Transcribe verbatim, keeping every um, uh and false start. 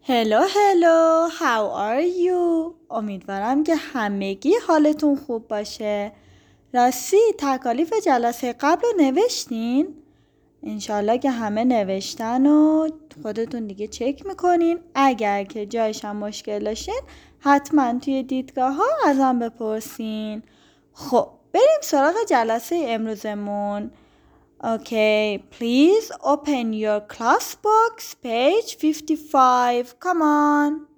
هلو هلو how are you؟ امیدوارم که همگی حالتون خوب باشه. راستی تکالیف جلسه قبل رو نوشتین؟ انشالله که همه نوشتن و خودتون دیگه چک میکنین. اگر که جایش هم مشکل داشتین حتما توی دیدگاه ها ازم بپرسین. خب بریم سراغ جلسه امروزمون. Okay, please open your class box, page fifty-five. Come on.